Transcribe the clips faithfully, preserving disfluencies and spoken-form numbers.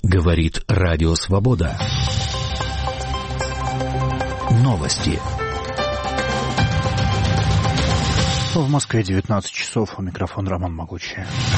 Говорит Радио Свобода. Новости. В Москве девятнадцать часов. У микрофона Роман Могучий.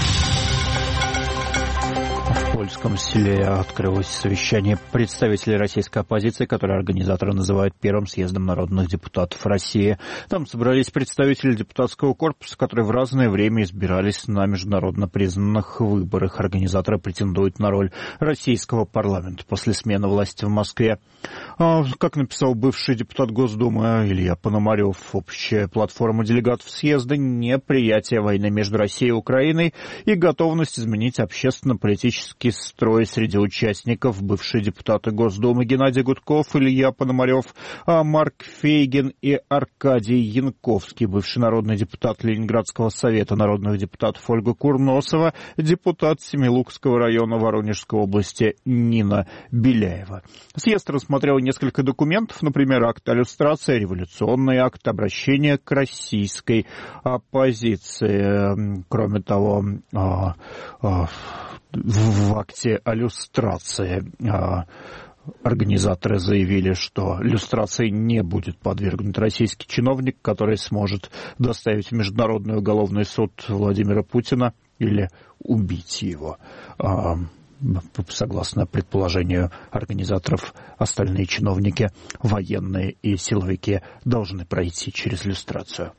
В польском селе открылось совещание представителей российской оппозиции, которое организаторы называют первым съездом народных депутатов России. Там собрались представители депутатского корпуса, которые в разное время избирались на международно признанных выборах. Организаторы претендуют на роль российского парламента после смены власти в Москве. Как написал бывший депутат Госдумы Илья Пономарев, общая платформа делегатов съезда — неприятие войны между Россией и Украиной и готовность изменить общественно-политический строй среди участников. Бывшие депутаты Госдумы Геннадий Гудков, Илья Пономарев, Марк Фейгин и Аркадий Янковский, бывший народный депутат Ленинградского совета народных депутатов Ольга Курносова, депутат Семилукского района Воронежской области Нина Беляева. Съезд рассмотрел несколько документов, например, акт о люстрации, революционный акт обращения к российской оппозиции. Кроме того, в акте о люстрации организаторы заявили, что люстрации не будет подвергнут российский чиновник, который сможет доставить в Международный уголовный суд Владимира Путина или убить его. Согласно предположению организаторов, остальные чиновники, военные и силовики, должны пройти через люстрацию.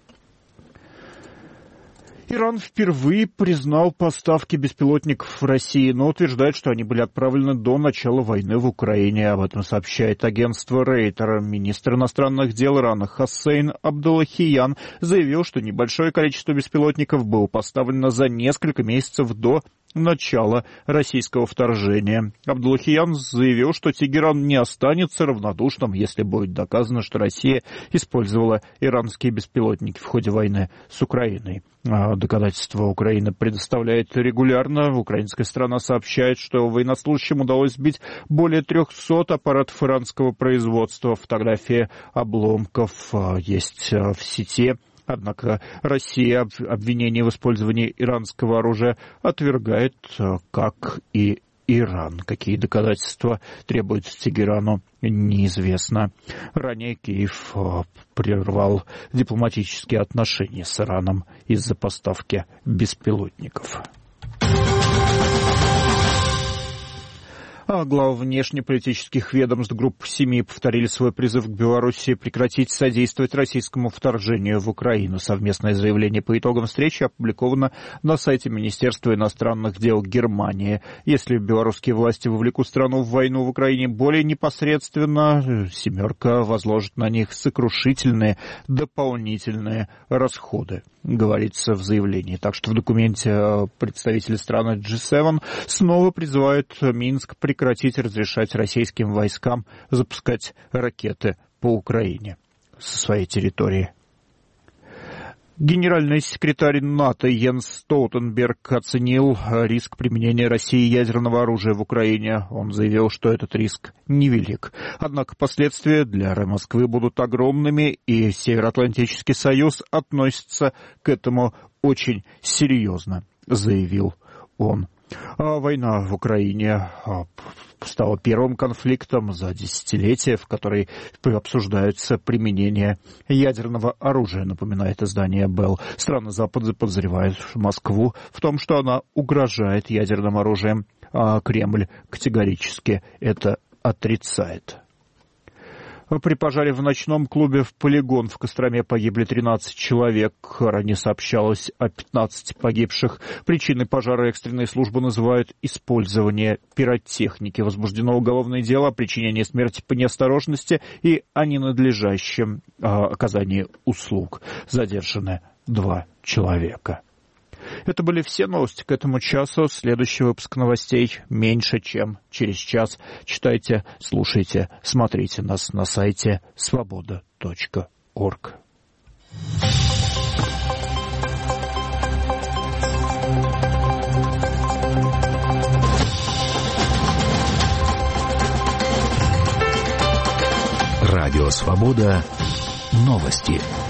Иран впервые признал поставки беспилотников в России, но утверждает, что они были отправлены до начала войны в Украине. Об этом сообщает агентство Рейтер. Министр иностранных дел Ирана Хоссейн Абдуллахиян заявил, что небольшое количество беспилотников было поставлено за несколько месяцев до начала российского вторжения. Абдуллахиян заявил, что Тегеран не останется равнодушным, если будет доказано, что Россия использовала иранские беспилотники в ходе войны с Украиной. Доказательства Украина предоставляет регулярно. Украинская сторона сообщает, что военнослужащим удалось сбить более трехсот аппаратов иранского производства. Фотографии обломков есть в сети. Однако Россия обвинение в использовании иранского оружия отвергает, как и Иран. Какие доказательства требуются Тегерану, неизвестно. Ранее Киев прервал дипломатические отношения с Ираном из-за поставки беспилотников. А главы внешнеполитических ведомств группы семи повторили свой призыв к Белоруссии прекратить содействовать российскому вторжению в Украину. Совместное заявление по итогам встречи опубликовано на сайте Министерства иностранных дел Германии. Если белорусские власти вовлекут страну в войну в Украине более непосредственно, «семерка» возложит на них сокрушительные дополнительные расходы, говорится в заявлении. Так что в документе представители страны джи семь снова призывают Минск прекратить разрешать российским войскам запускать ракеты по Украине со своей территории. Генеральный секретарь НАТО Йенс Столтенберг оценил риск применения России ядерного оружия в Украине. Он заявил, что этот риск невелик. Однако последствия для Москвы будут огромными, и Североатлантический союз относится к этому очень серьезно, заявил он. А война в Украине стала первым конфликтом за десятилетия, в которой обсуждается применение ядерного оружия, напоминает издание Белл. Страны Запада подозревают Москву в том, что она угрожает ядерным оружием, а Кремль категорически это отрицает. При пожаре в ночном клубе в «Полигон» в Костроме погибли тринадцать человек. Ранее сообщалось о пятнадцати погибших. Причиной пожара экстренные службы называют использование пиротехники. Возбуждено уголовное дело о причинении смерти по неосторожности и о ненадлежащем а, оказании услуг. Задержаны два человека. Это были все новости к этому часу. Следующий выпуск новостей меньше, чем через час. Читайте, слушайте, смотрите нас на сайте свобода точка орг. Радио «Свобода». Новости.